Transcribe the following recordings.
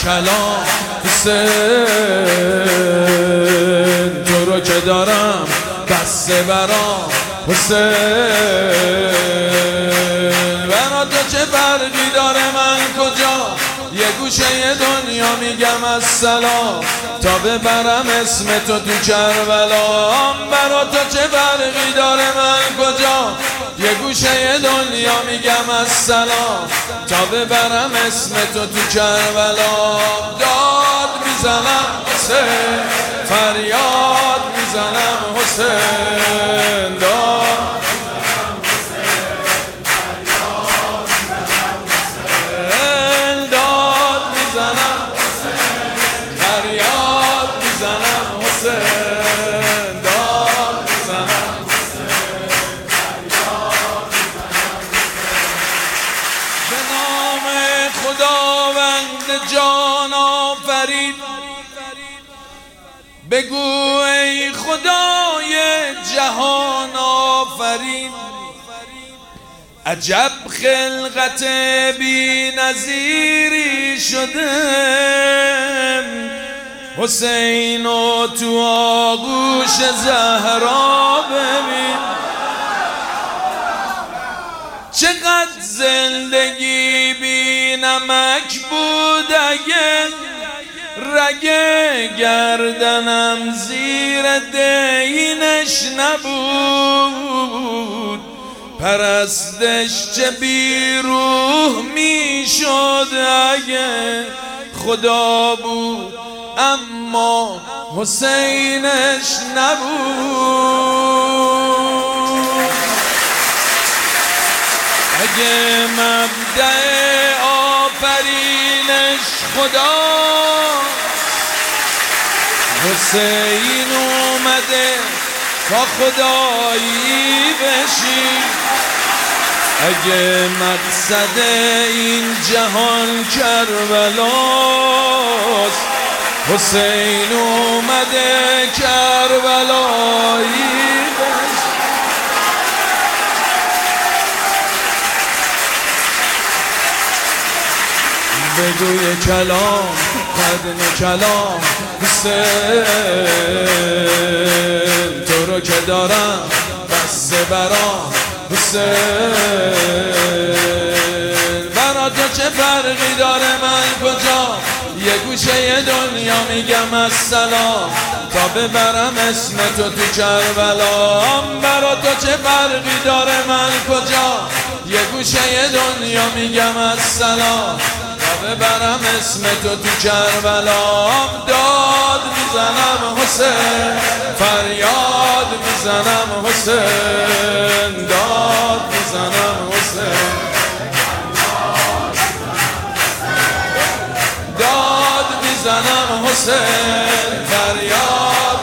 کلام حسین، تو رو که دارم بسته برام حسین. برا تو چه فرقی داره من کجا، یه گوشه دنیا میگم السلام تا ببرم اسم تو تو کربلا. برا تو چه فرقی داره من کجا، یه گوشه دنیا میگم السلام تا ببرم اسم تو تو کربلا. داد میزنم حسین، فریاد میزنم حسین، داد جان آفرید. بگو ای خدای جهان آفرید، عجب خلقت بی نظیری شده. حسین و تو آغوش زهرا ببین، چقدر زندگی بی نمک بود اگه رگ گردنم زیر دینش نبود. پرستش چه بی روح می شد اگه خدا بود اما حسینش نبود. اگه مبدأ آفرینش خدا، حسین اومده تا خدایی بشی. اگه مقصد این جهان کربلاست، حسین اومده کربلایی بشی. بگوی کلام قدم کلام حسین، تو رو که دارم بسته برام حسین. برا تو چه فرقی داره من کجا، یه گوشه دنیا میگم السلام تا ببرم اسم تو تو کربلا. برا تو چه فرقی داره من کجا، یه گوشه دنیا میگم السلام تا ببرم اسم تو تو کربلا. داد میزنم حسین، فریاد میزنم حسین، داد میزنم حسین، داد میزنم حسین، فریاد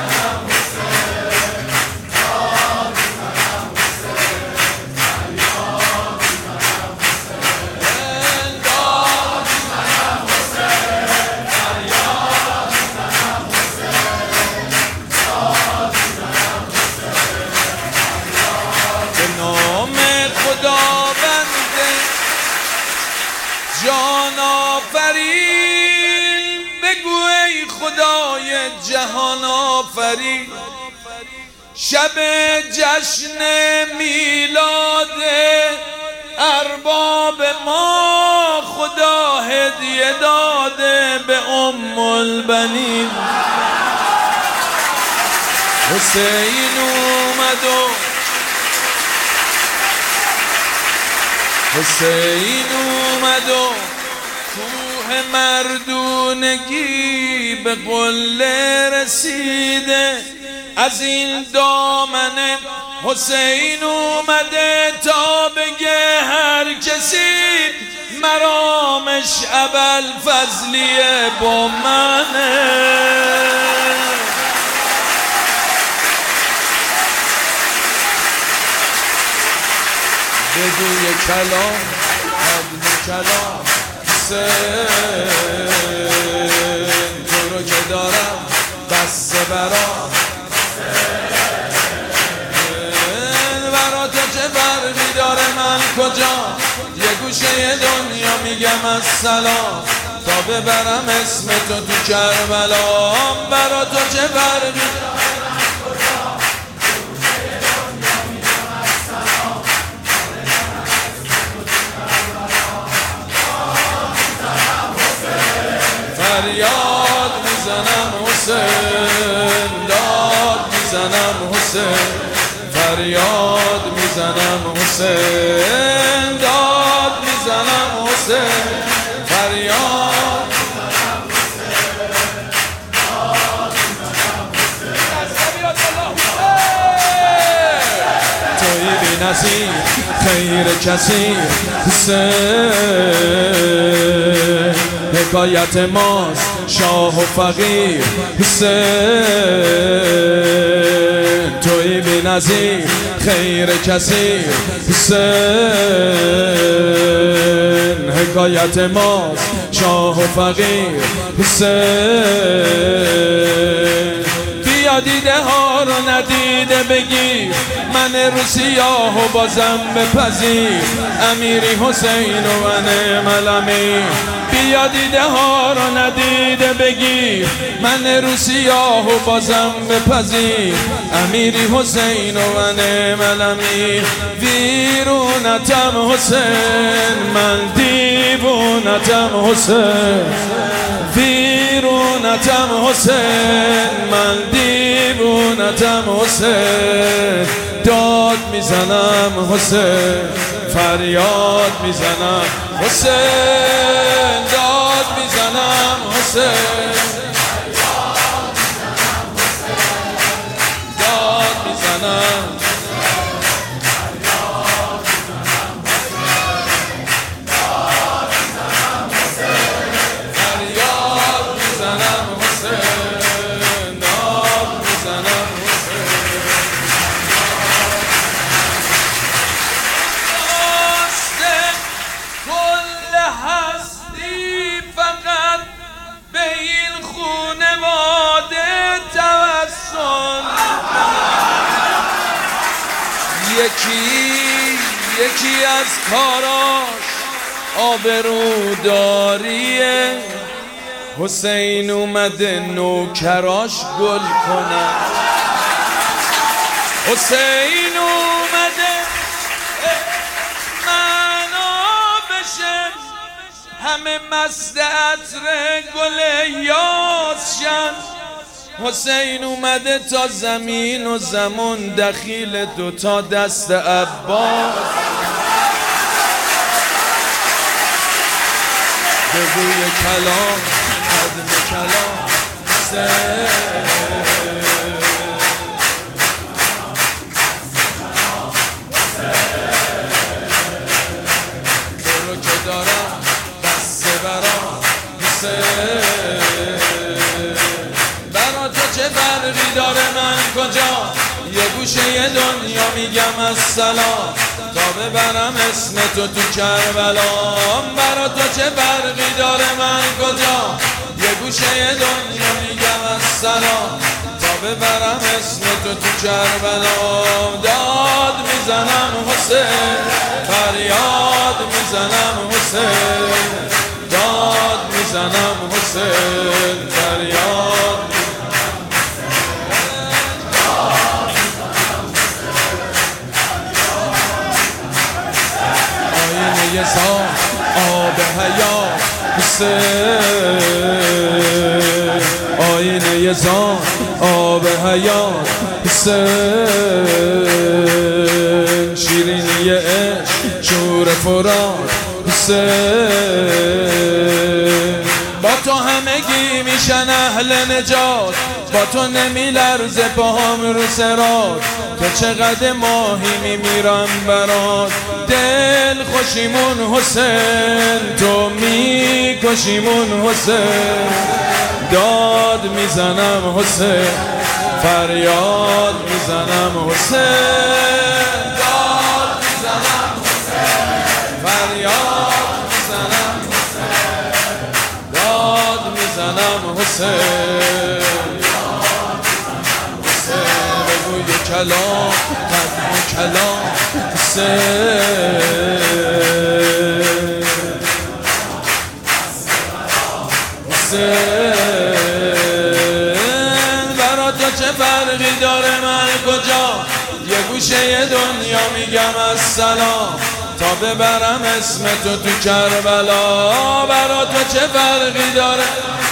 جان آفرین. بگو ای خدای جهان آفرین، شب جشن میلاد ارباب ما خدا هدیه داده به ام البنین. حسین اومد و حسین اومد و کوه مردونگی به قله رسیده. از این دامن حسین اومده تا بگه هر کسی مرامش ابوالفضلیه با منه. بگوی کلام قدم کلام حسین، تو رو که دارم بسته برام. برا تو چه فرقی داره من کجا، یه گوشه دنیا میگم السلام تا ببرم اسم تو تو کربلا. برا تو چه فرقی فریاد میزنم حسین، داد میزنم حسین، فریاد میزنم حسین، داد میزنم حسین، فریاد تویی بی نظیر خیر کسی حسین، حکایت ماست شاه و فقیر حسین، تویی بی نظیر خیر کسی حسین، حکایت ماست شاه و فقیر حسین. بیا دیده ها رو ندیده بگیر، من رو سیاه و بازم بپذیر، امیری حسین و نعم الامیر. بیا دیده ها رو ندیده بگیر، من رو سیاه و بازم بپذیر، امیری حسین و نعم الامیر. ویرونتم حسین، من دیوونتم حسین، ویرونتم حسین، من دیوونتم حسین. داد میزنم حسین، فریاد میزنم حسین، داد میزنم حسین، داد میزنم یکی از کاراش آبروداریه، حسین اومده نوکراش گل کنن، حسین اومده معنا بشه، همه مست عطر گل یاس شن. حسین اومده تا زمین و زمان دخیل دوتا دست عباس، بگوی کلام قدم کلام برو که دارم بسته برام برا تو چه فرقی داره من کجا، یه گوشه یه دنیا میگم السلام تا ببرم اسم تو تو کربلا. برا تو چه فرقی داره من کجا، یه گوشه یه دنیا میگم السلام تا ببرم اسم تو تو کربلا. داد میزنم حسین، فریاد میزنم حسین، داد میزنم حسین، فریاد یه سال آب حیات حسین، آینه یه سال آب حیات حسین، شیرینی عشق شور فرات حسین. با تو همگی میشن اهل نجات، با تو نمی لرزه پاهم رو سرات، تو چقدر ماهی میمیرم برات. دل خوشیمون حسین، تو میکشیمون حسین، داد میزنم حسین، فریاد میزنم حسین، داد میزنم حسین، فریاد میزنم حسین، داد میزنم حسین، حسین بگوی کلام قدم کلام حسین. حسین برا تو چه فرقی داره من کجا یه گوشه دنیا میگم السلام تا ببرم اسم تو کربلا برا تو چه فرقی داره